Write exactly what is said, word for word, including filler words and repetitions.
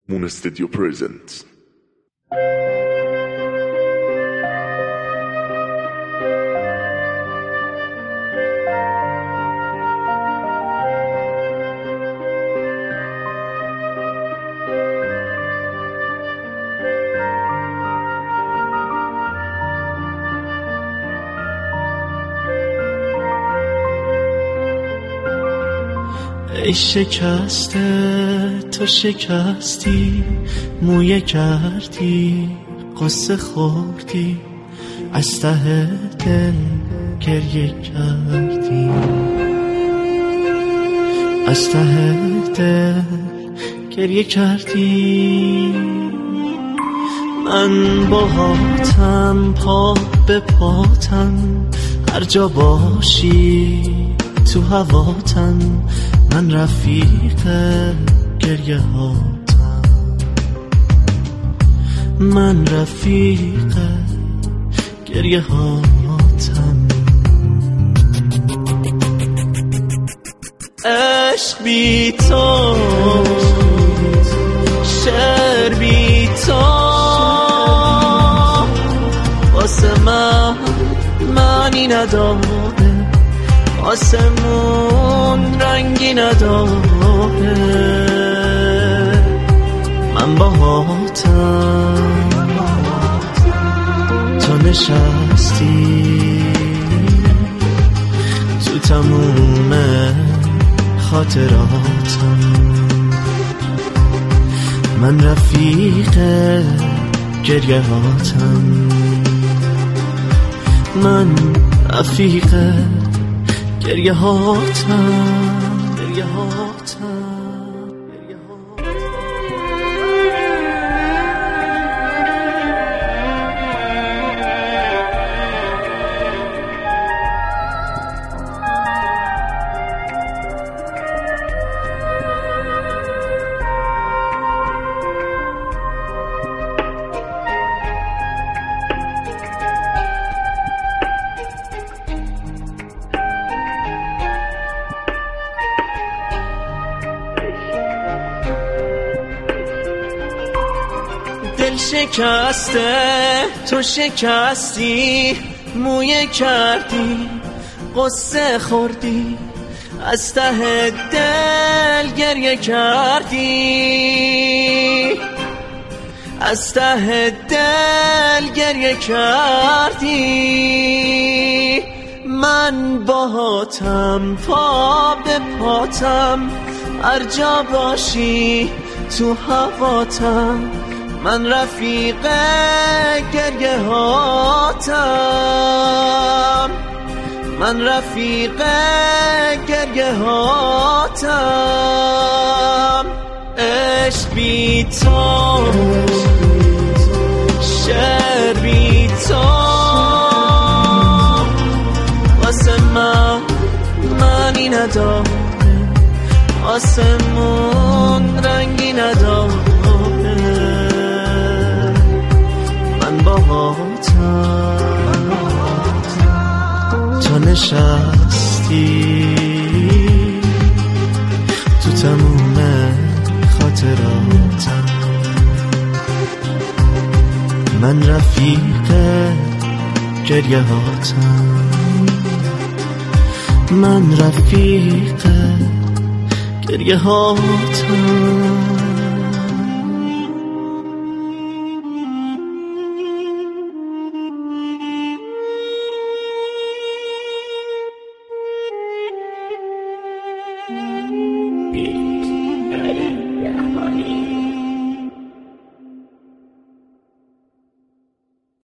Moon Studio presents. ای شکسته تو شکستی، مویه کردی قصه خوردی، از ته دل گریه کردی، از ته دل گریه کردی. من باهاتم پا به پاتم، هر جا باشی تو هواتم، من رفیق گریه هاتم، من رفیق گریه هاتم. عشق بی تو، شعر بی تو، واسه من معنی نداره، آسمون رنگی نداره. من باهاتم، تو نشستی تو تموم خاطراتم، من رفیق گریه هاتم، من رفیق گریه هاتم، گریه هاتم، گریه هاتم. دل شکسته تو شکستی، مویه کردی قصه خوردی، از ته دل گریه کردی، از ته دل گریه کردی. من باهاتم پا به پاتم، هر جا باشی تو هواتم، من رفیق گریه هاتم، من رفیق گریه هاتم. عشق بی تو، شعر بی تو، واسه من معنی نداره، آسمون رنگی نداره. من باهاتم، تو نشستی تو تموم خاطراتم، من رفیق گریه هاتم، من رفیق گریه هاتم.